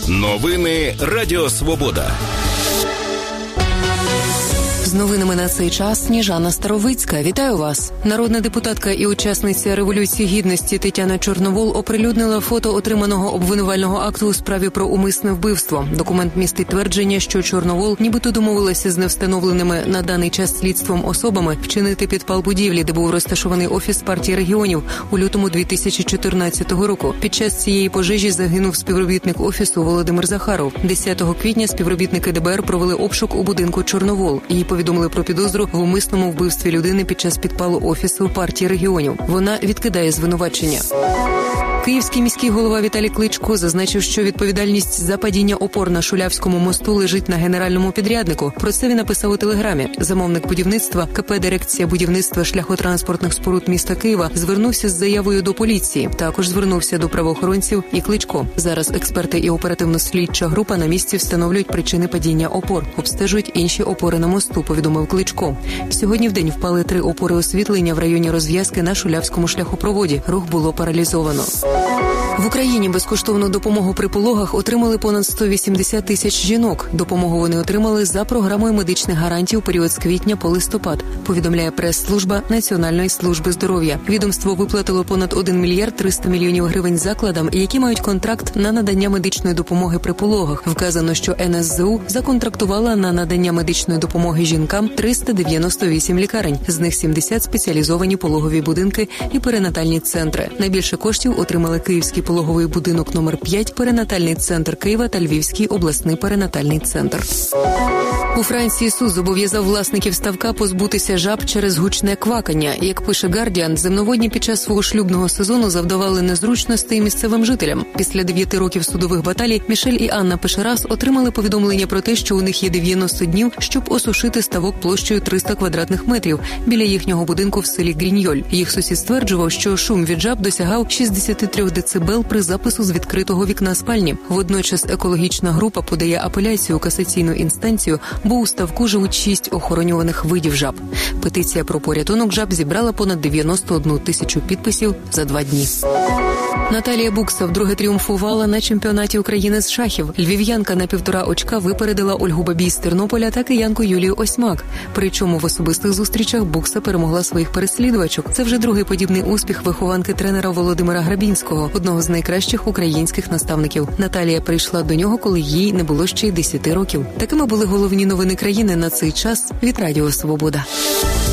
Новини Радіо Свобода. З новинами на цей час Сніжана Старовицька. Вітаю вас. Народна депутатка і учасниця Революції Гідності Тетяна Чорновол оприлюднила фото отриманого обвинувального акту у справі про умисне вбивство. Документ містить твердження, що Чорновол нібито домовилася з невстановленими на даний час слідством особами вчинити підпал будівлі, де був розташований офіс партії регіонів у лютому 2014 року. Під час цієї пожежі загинув співробітник офісу Володимир Захаров. 10 квітня співробітники ДБР провели обшук у будинку Чорновол. Її повідомили про підозру в умисному вбивстві людини під час підпалу офісу партії регіонів. Вона відкидає звинувачення. Київський міський голова Віталій Кличко зазначив, що відповідальність за падіння опор на Шулявському мосту лежить на генеральному підряднику. Про це він написав у телеграмі. Замовник будівництва КП «Дирекція будівництва шляхотранспортних споруд міста Києва» звернувся з заявою до поліції. Також звернувся до правоохоронців і Кличко. Зараз експерти і оперативно-слідча група на місці встановлюють причини падіння опор. Обстежують інші опори на мосту, повідомив Кличко. Сьогодні вдень впали 3 опори освітлення в районі розв'язки на Шулявському шляхопроводі. Рух було паралізовано. В Україні безкоштовну допомогу при пологах отримали понад 180 тисяч жінок. Допомогу вони отримали за програмою медичних гарантій у період з квітня по листопад, повідомляє прес-служба Національної служби здоров'я. Відомство виплатило понад 1 мільярд 300 мільйонів гривень закладам, які мають контракт на надання медичної допомоги при пологах. Вказано, що НСЗУ законтрактувала на надання медичної допомоги жінкам 398 лікарень. З них 70 спеціалізовані пологові будинки і перинатальні центри. Найбільше коштів отримали Київський пологовий будинок номер 5, перинатальний центр Києва та Львівський обласний перинатальний центр. У Франції суд зобов'язав власників ставка позбутися жаб через гучне квакання. Як пише Guardian, земноводні під час свого шлюбного сезону завдавали незручностей місцевим жителям. Після 9 років судових баталій Мішель і Анна Пешерас отримали повідомлення про те, що у них є 90 днів, щоб осушити ставок площею 300 квадратних метрів біля їхнього будинку в селі Гріньоль. Їх сусід стверджував, що шум від жаб досягав 63 децибел при запису з відкритого вікна спальні. Водночас екологічна група подає апеляцію у касаційну інстанцію, бо у ставку живуть 6 охоронюваних видів жаб. Петиція про порятунок жаб зібрала понад 91 тисячу підписів за 2 дні. Наталія Букса вдруге тріумфувала на чемпіонаті України з шахів. Львів'янка на 1,5 очка випередила Ольгу Бабій з Тернополя та киянку Юлію Осьмак. Причому в особистих зустрічах Букса перемогла своїх переслідувачок. Це вже другий подібний успіх вихованки тренера Володимира Грабінського, одного з найкращих українських наставників. Наталія прийшла до нього, коли їй не було ще й 10 років. Такими були головні новини країни на цей час від Радіо Свобода.